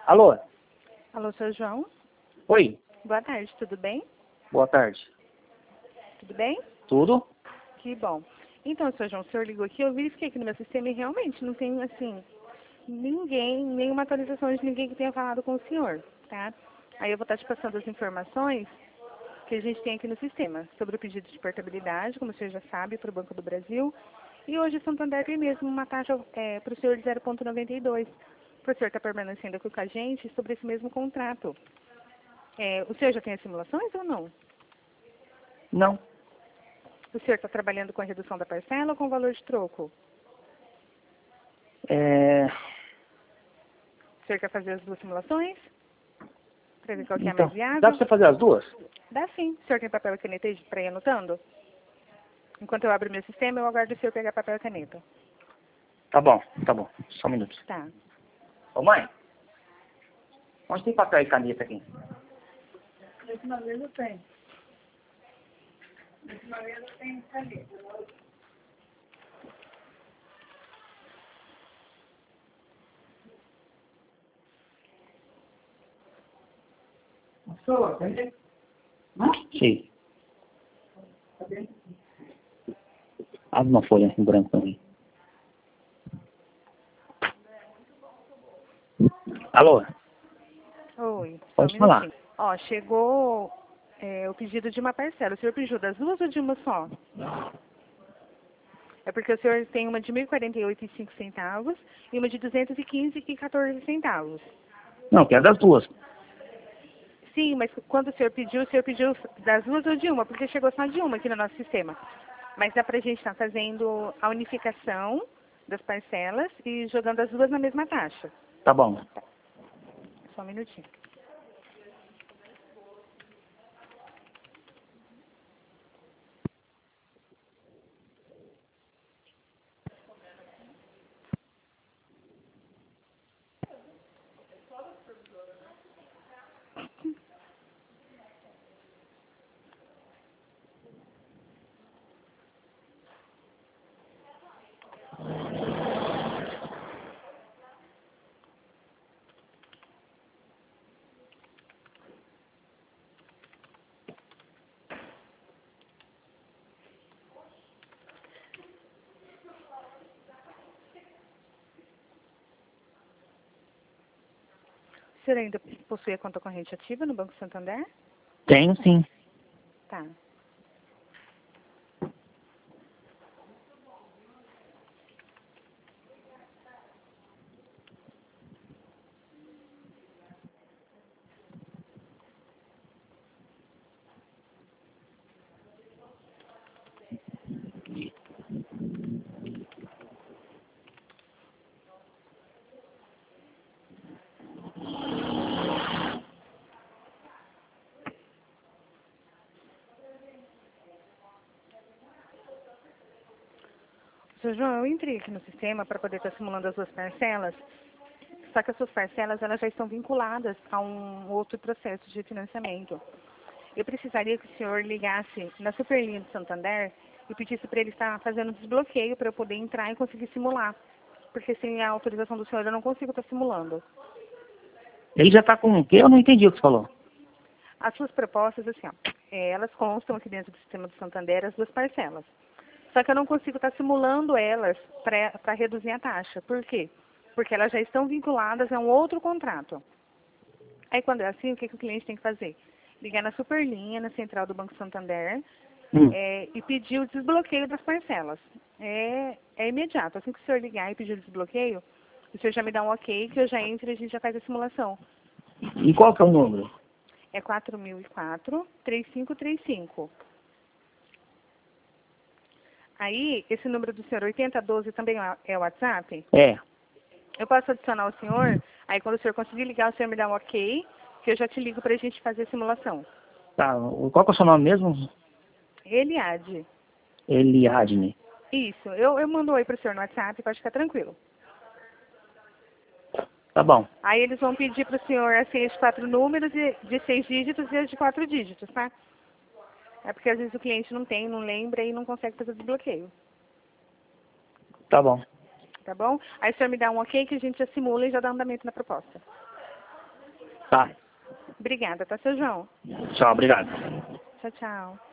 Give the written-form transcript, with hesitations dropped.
Alô? Alô, seu João? Oi, Boa tarde, tudo bem? boa tarde. Tudo bem? Tudo? Que bom. Então, seu João, o senhor ligou aqui, eu verifiquei aqui no meu sistema e realmente não tem, assim, ninguém, nenhuma atualização de ninguém que tenha falado com o senhor, tá? Aí eu vou estar te passando as informações que a gente tem aqui no sistema sobre o pedido de portabilidade, como o senhor já sabe, para o Banco do Brasil. E hoje o Santander tem mesmo uma taxa para o senhor de 0,92. Para o senhor estar permanecendo aqui com a gente sobre esse mesmo contrato. O senhor já tem as simulações ou não? Não. O senhor está trabalhando com a redução da parcela ou com o valor de troco? O senhor quer fazer as duas simulações? Para ver qual que é a Então, mais viável? dá pra você fazer as duas? Dá sim. O senhor tem papel e caneta aí para ir anotando? Enquanto eu abro meu sistema, eu aguardo o senhor pegar papel e caneta. Tá bom. Só um minuto. Tá. Ô mãe, onde tem papel e caneta aqui? Nesse mesa tem. Nesse mesa tem caneta. Sua, caneta? Sim. Abre uma folha em branco pra mim. Alô? Oi. Pode Só um falar. minutinho. Ó, chegou o pedido de uma parcela. O senhor pediu das duas ou de uma só? É porque o senhor tem uma de R$ 1.048,05 e uma de R$ 215,14. Não, quero das duas. Sim, mas quando o senhor pediu das duas ou de uma? Porque chegou só de uma aqui no nosso sistema. Mas dá pra gente estar fazendo a unificação das parcelas e jogando as duas na mesma taxa. Tá bom. Só um minutinho. O senhor ainda possui a conta corrente ativa no Banco Santander? Tenho sim. Tá. Seu João, eu entrei aqui no sistema para poder estar simulando as duas parcelas, só que as suas parcelas elas já estão vinculadas a um outro processo de financiamento. Eu precisaria que o senhor ligasse na Superlinha do Santander e pedisse para ele estar fazendo desbloqueio para eu poder entrar e conseguir simular. Porque sem a autorização do senhor eu não consigo estar simulando. Ele já tá com o quê? Eu não entendi o que você falou. As suas propostas, assim, ó, elas constam aqui dentro do sistema do Santander as duas parcelas. Só que eu não consigo estar simulando elas para reduzir a taxa. Por quê? Porque elas já estão vinculadas a um outro contrato. Aí quando é assim, o que o cliente tem que fazer? Ligar na Superlinha, na central do Banco Santander, e pedir o desbloqueio das parcelas. É imediato. Assim que o senhor ligar e pedir o desbloqueio, o senhor já me dá um ok, que eu já entro e a gente já faz a simulação. E qual que é o número? É 4004-3535. Aí, esse número do senhor, 8012, também é o WhatsApp? É. Eu posso adicionar o senhor, aí quando o senhor conseguir ligar, o senhor me dá um ok, que eu já te ligo para a gente fazer a simulação. Tá. Qual que é o seu nome mesmo? Eliade. Eliadne. Isso, eu mando um oi para o senhor no WhatsApp, pode ficar tranquilo. Tá bom. Aí eles vão pedir para o senhor a senha de 4 números, de 6 dígitos e as de 4 dígitos, tá? É porque às vezes o cliente não tem, não lembra e não consegue fazer o desbloqueio. Tá bom. Tá bom? Aí o senhor me dá um ok que a gente já simula e já dá andamento na proposta. Tá. Obrigada, tá, seu João? Tchau, obrigado. Tchau, tchau.